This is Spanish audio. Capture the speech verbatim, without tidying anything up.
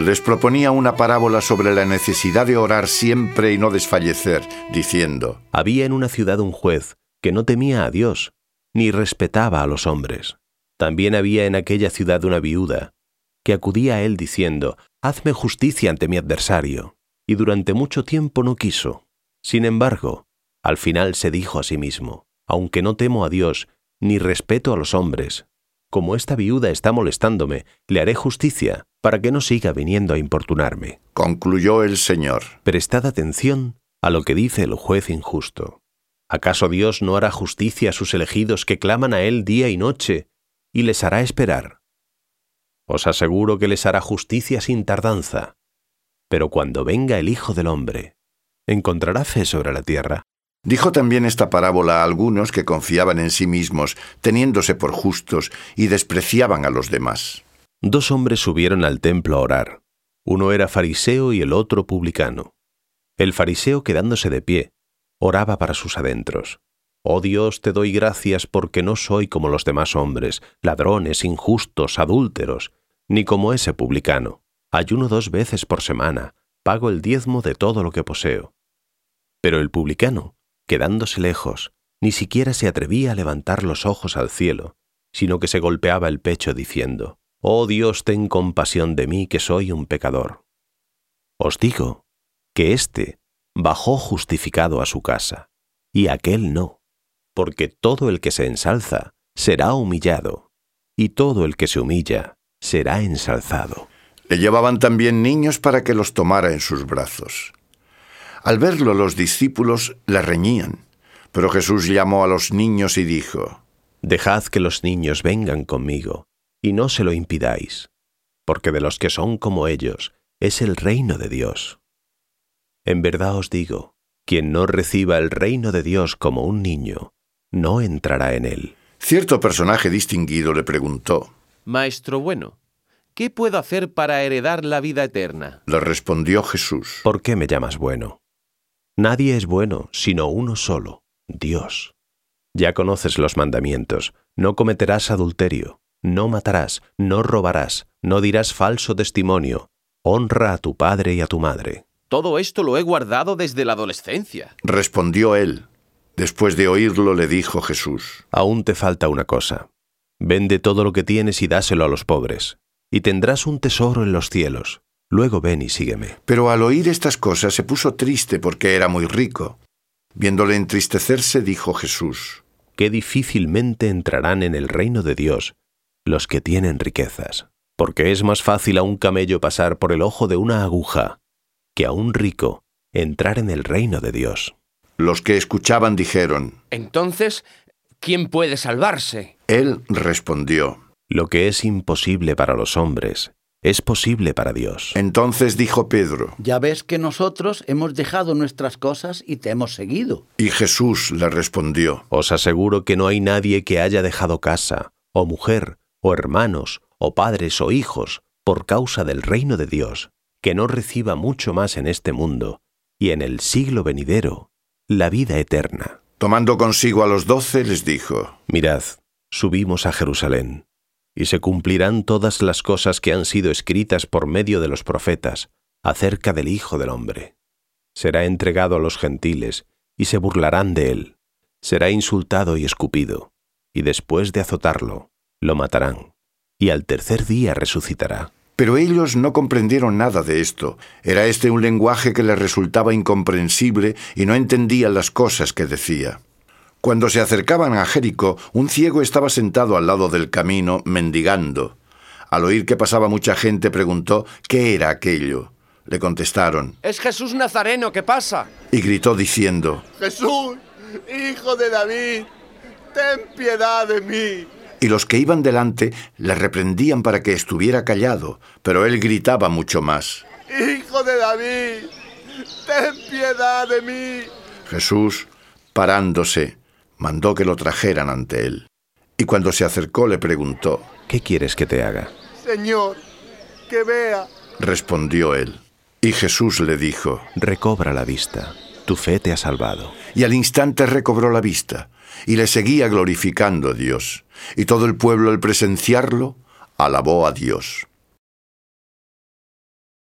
Les proponía una parábola sobre la necesidad de orar siempre y no desfallecer, diciendo: Había en una ciudad un juez que no temía a Dios, ni respetaba a los hombres. También había en aquella ciudad una viuda, que acudía a él diciendo: Hazme justicia ante mi adversario. Y durante mucho tiempo no quiso. Sin embargo, al final se dijo a sí mismo: Aunque no temo a Dios, ni respeto a los hombres, como esta viuda está molestándome, le haré justicia, para que no siga viniendo a importunarme. Concluyó el Señor: Prestad atención a lo que dice el juez injusto. ¿Acaso Dios no hará justicia a sus elegidos que claman a Él día y noche, y les hará esperar? Os aseguro que les hará justicia sin tardanza. Pero cuando venga el Hijo del Hombre, ¿encontrará fe sobre la tierra? Dijo también esta parábola a algunos que confiaban en sí mismos, teniéndose por justos, y despreciaban a los demás. Dos hombres subieron al templo a orar. Uno era fariseo y el otro publicano. El fariseo, quedándose de pie, oraba para sus adentros. Oh Dios, te doy gracias porque no soy como los demás hombres, ladrones, injustos, adúlteros, ni como ese publicano. Ayuno dos veces por semana, pago el diezmo de todo lo que poseo. Pero el publicano, quedándose lejos, ni siquiera se atrevía a levantar los ojos al cielo, sino que se golpeaba el pecho diciendo: Oh Dios, ten compasión de mí, que soy un pecador. Os digo que éste bajó justificado a su casa, y aquél no, porque todo el que se ensalza será humillado, y todo el que se humilla será ensalzado. Le llevaban también niños para que los tomara en sus brazos. Al verlo, los discípulos le reñían, pero Jesús llamó a los niños y dijo: Dejad que los niños vengan conmigo, y no se lo impidáis, porque de los que son como ellos es el reino de Dios. En verdad os digo, quien no reciba el reino de Dios como un niño, no entrará en él. Cierto personaje distinguido le preguntó: Maestro bueno, ¿qué puedo hacer para heredar la vida eterna? Le respondió Jesús: ¿Por qué me llamas bueno? Nadie es bueno, sino uno solo, Dios. Ya conoces los mandamientos: no cometerás adulterio, no matarás, no robarás, no dirás falso testimonio, honra a tu padre y a tu madre. Todo esto lo he guardado desde la adolescencia. Respondió él. Después de oírlo, le dijo Jesús: Aún te falta una cosa. Vende todo lo que tienes y dáselo a los pobres, y tendrás un tesoro en los cielos. Luego ven y sígueme. Pero al oír estas cosas se puso triste porque era muy rico. Viéndole entristecerse, dijo Jesús: Qué difícilmente entrarán en el reino de Dios los que tienen riquezas, porque es más fácil a un camello pasar por el ojo de una aguja que a un rico entrar en el reino de Dios. Los que escuchaban dijeron: Entonces, ¿quién puede salvarse? Él respondió: Lo que es imposible para los hombres es posible para Dios. Entonces dijo Pedro: Ya ves que nosotros hemos dejado nuestras cosas y te hemos seguido. Y Jesús le respondió: Os aseguro que no hay nadie que haya dejado casa, o mujer, o hermanos, o padres, o hijos, por causa del reino de Dios, que no reciba mucho más en este mundo, y en el siglo venidero, la vida eterna. Tomando consigo a los doce, les dijo: Mirad, subimos a Jerusalén, y se cumplirán todas las cosas que han sido escritas por medio de los profetas acerca del Hijo del Hombre. Será entregado a los gentiles, y se burlarán de él. Será insultado y escupido, y después de azotarlo, lo matarán, y al tercer día resucitará. Pero ellos no comprendieron nada de esto. Era este un lenguaje que les resultaba incomprensible y no entendían las cosas que decía. Cuando se acercaban a Jericó, un ciego estaba sentado al lado del camino, mendigando. Al oír que pasaba mucha gente, preguntó qué era aquello. Le contestaron: Es Jesús Nazareno que pasa. Y gritó diciendo: Jesús, hijo de David, ten piedad de mí. Y los que iban delante le reprendían para que estuviera callado, pero él gritaba mucho más: Hijo de David, ten piedad de mí. Jesús, parándose, mandó que lo trajeran ante él. Y cuando se acercó le preguntó: ¿Qué quieres que te haga? Señor, que vea. Respondió él. Y Jesús le dijo: Recobra la vista, tu fe te ha salvado. Y al instante recobró la vista, y le seguía glorificando a Dios. Y todo el pueblo, al presenciarlo, alabó a Dios.